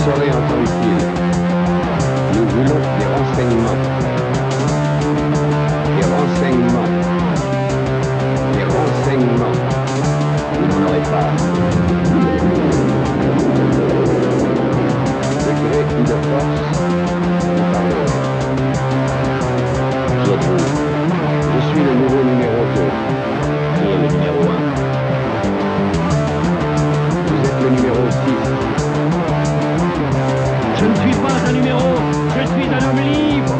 saurait en temps utile. Nous voulons des renseignements. Des renseignements. Des renseignements. Vous n'en aurez pas. Degré ou de force, vous parlerez. Qui êtes-vous? Je suis le nouveau numéro 2. Qui est le numéro 1? Vous êtes le numéro 6. Je ne suis pas un numéro, je suis un homme libre.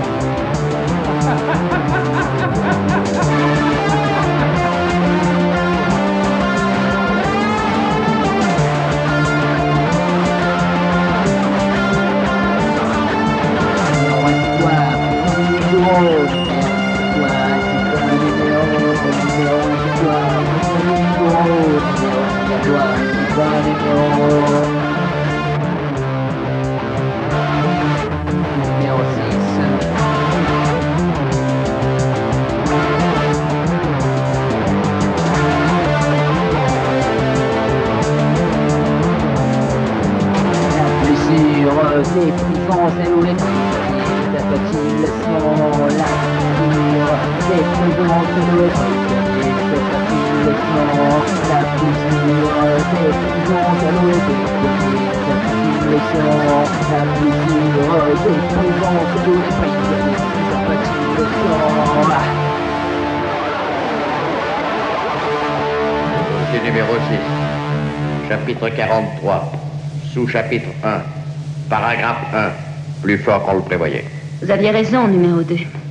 Les prisons, celles où les prisonniers s'appellent sont la figure. Les prisons, celles où les prisonniers s'appellent sont la figure. Les prisons, celles où les prisonniers s'appellent sont la figure. Les prisons, celles où les prisonniers s'appellent sont. Dossier numéro 6, chapitre 43, sous-chapitre 1. Paragraphe 1. Plus fort qu'on le prévoyait. Vous aviez raison, numéro 2.